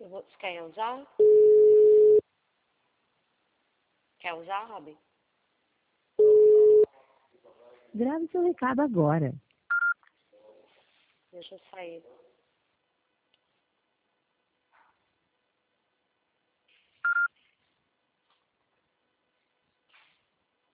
Você quer usar? Quer usar, Robin? Grave seu recado agora. Deixa eu sair.